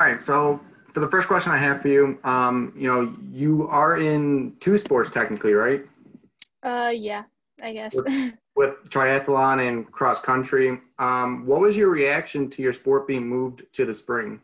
All right, so for the first question I have for you, you are in two sports technically, right? Yeah, I guess. With with triathlon and cross country. What was your reaction to your sport being moved to the spring?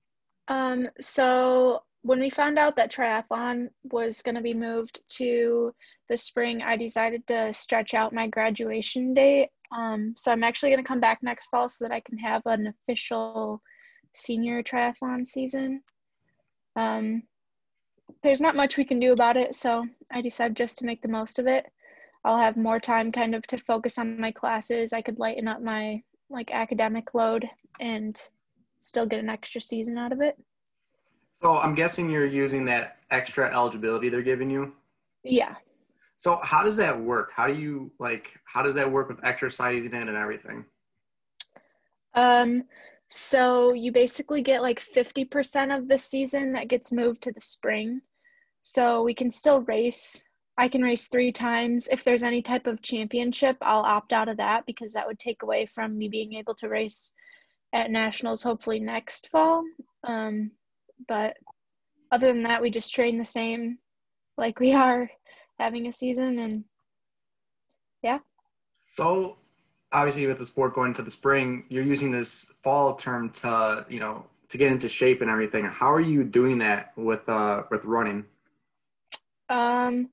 So when we found out that triathlon was going to be moved to the spring, I decided to stretch out my graduation date. So I'm actually going to come back next fall so that I can have an official senior triathlon season. Um, there's not much we can do about it, so I decided just to make the most of it. I'll have more time kind of to focus on my classes. I could lighten up my like academic load and still get an extra season out of it. So I'm guessing you're using that extra eligibility they're giving you. Yeah. So how does that work? How does that work with exercising it and everything? Um, so you basically get like 50% of the season that gets moved to the spring. So we can still race. I can race 3 times. If there's any type of championship, I'll opt out of that because that would take away from me being able to race at nationals hopefully next fall. Um, but other than that, we just train the same like we are having a season and yeah. So obviously with the sport going to the spring, you're using this fall term to get into shape and everything. How are you doing that with running? Um,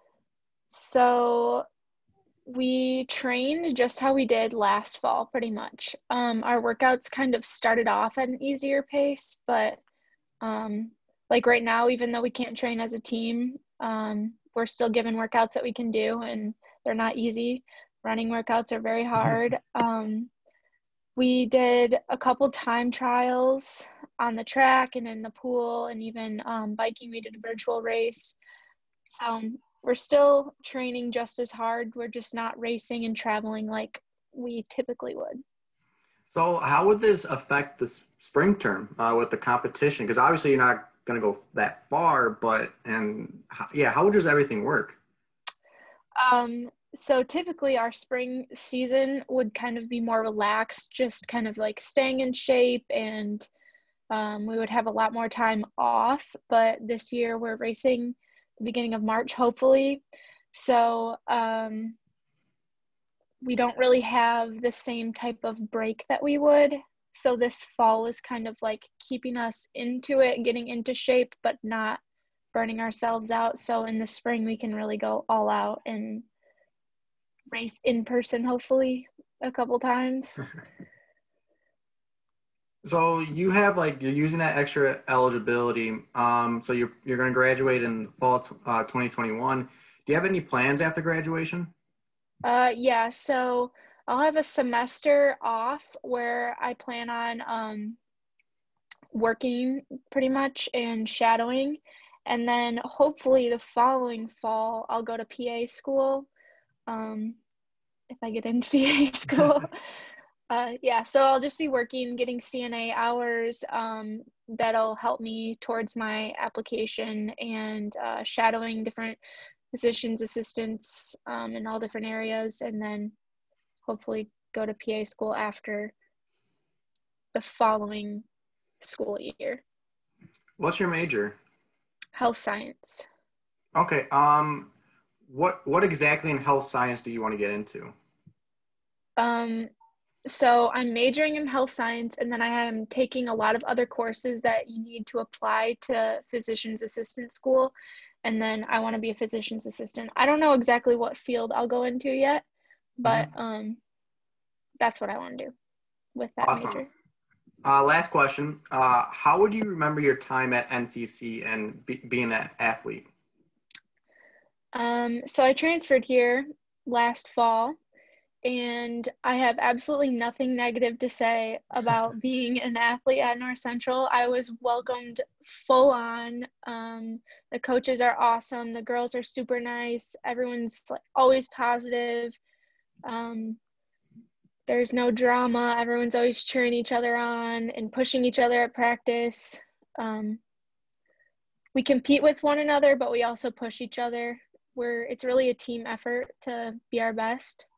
so we trained just how we did last fall, pretty much. Our workouts kind of started off at an easier pace, but um, like right now, even though we can't train as a team, we're still given workouts that we can do, and they're not easy. Running workouts are very hard. We did a couple time trials on the track and in the pool, and even biking, we did a virtual race. So we're still training just as hard. We're just not racing and traveling like we typically would. So how would this affect the spring term with the competition? Because obviously you're not going to go that far, yeah, how does everything work? So typically our spring season would kind of be more relaxed, just kind of like staying in shape and we would have a lot more time off. But this year we're racing the beginning of March, hopefully. So we don't really have the same type of break that we would. So this fall is kind of like keeping us into it, getting into shape, but not burning ourselves out. So in the spring, we can really go all out and race in person, hopefully, a couple times. So you're using that extra eligibility. So you're going to graduate in fall 2021. Do you have any plans after graduation? Yeah, so I'll have a semester off where I plan on working pretty much and shadowing. And then hopefully the following fall, I'll go to PA school um, if I get into PA school. Yeah, so I'll just be working, getting CNA hours that'll help me towards my application and shadowing different physicians, assistants in all different areas, and then hopefully go to PA school after the following school year. What's your major? Health science. Okay. What exactly in health science do you want to get into? Um, so I'm majoring in health science, and then I am taking a lot of other courses that you need to apply to physician's assistant school. And then I want to be a physician's assistant. I don't know exactly what field I'll go into yet, but Mhm. that's what I want to do with that Awesome. major. Last question. How would you remember your time at NCC and being an athlete? So I transferred here last fall, and I have absolutely nothing negative to say about being an athlete at North Central. I was welcomed full on. The coaches are awesome. The girls are super nice. Everyone's like always positive. Um, there's no drama. Everyone's always cheering each other on and pushing each other at practice. Um, we compete with one another, but we also push each other. It's really a team effort to be our best.